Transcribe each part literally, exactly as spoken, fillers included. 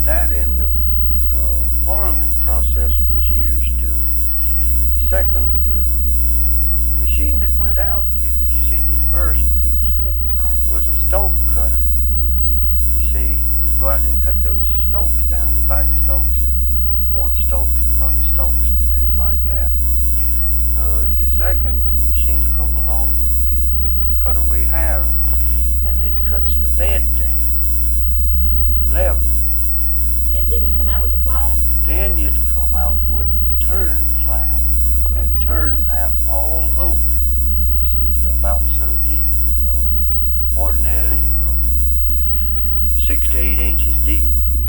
that in the uh, farming process was used. Uh, second uh, machine that went out there, you see, first was uh, was a stalk cutter. Mm. You see, it'd go out there and cut those stalks down, the tobacco stalks and corn stalks and cotton stalks and things like that. Mm. Uh, your second machine come along would be uh, cut away harrow, and it cuts the bed down to level it. And then you come out with the plow? Then you'd come out with the turn plow Mm. and turn that all over. You see, it's about so deep. Uh, ordinarily uh, six to eight inches deep.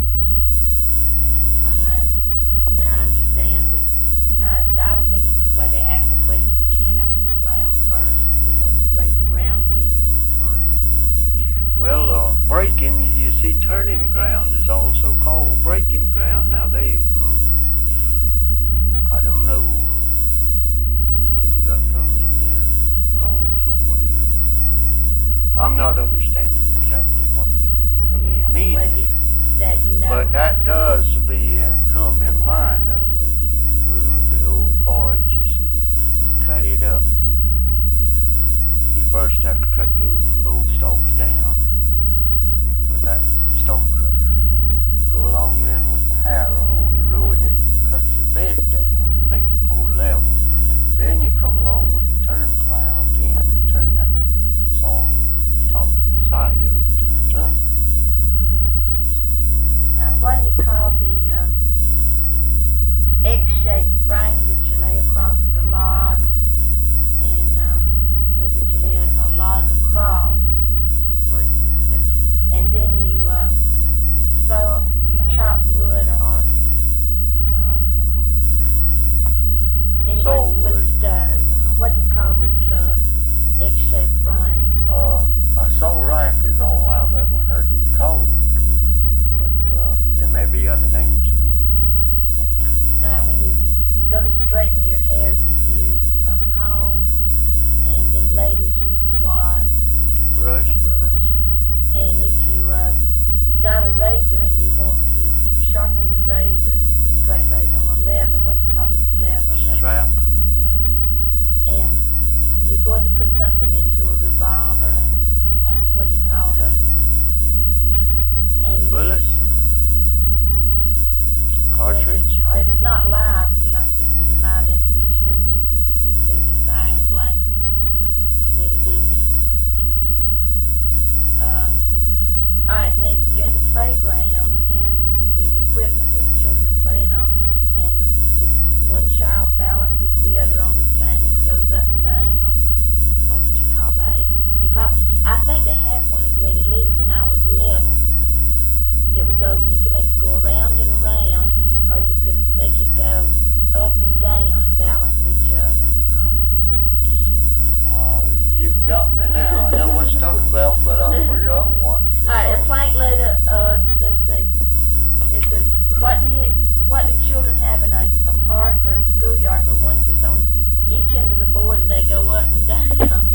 Alright, now I understand it. I, I was thinking from the way they asked the question that you came out with the plow first. This is what you break the ground with in the spring. Well, uh, breaking, you see, turning ground is also called breaking ground. Now they've, uh, I don't know, uh, maybe got something in there wrong somewhere. I'm not understanding exactly what it, what Yeah, they mean well, there. you- that you know. But that does be uh, come in line that way. You remove the old forage, you see, Mhm. cut it up. You first have to cut those old stalks down with that stalk cutter. Mhm. Go along then with the harrow on the row, and it cuts the bed down and makes it more level. Then you come along with the turn plow again and turn that soil, the top side of it turns under. Mhm. Uh, what do you call the um, X-shaped frame that you lay across the log, and uh, or that you lay a, a log across, or what's it, and then you uh, so you chop wood or um, anyway Saw for the wood. stove. Uh, what do you call this uh, X-shaped frame? Uh, a saw rack is all I've ever heard it called, but uh, there may be other names for it. Uh, when you go to straighten your hair, you use a comb, and then ladies use what? With a- Brush. A brush. And if you uh, got a razor and you want to you sharpen your razor, this is a straight razor on a leather. What do you call this leather? leather? Strap. Okay. And you're going to put something into a revolver. What do you call the ammunition? Bullet. Cartridge. All right, it's not live. If you're not u- using live ammunition, they were just they were just firing a blank. Said it didn't. Um, all right, now you're at the playground, and there's equipment that the children are playing on, and the, the one child balances the other on this thing, and it goes up and down. What did you call that? You probably, I think they had one at Granny Lee's when I was little. It would go, you could make it go around and around, or you could make it go up and down and balance each other on it. Oh, you've got me now. I know what you're talking about, but I forgot what. you're All right, a talking plank laid up, uh, let's see, it says, what do you, what do children have in a, a park or a schoolyard where one sits on each end of the board and they go up and down?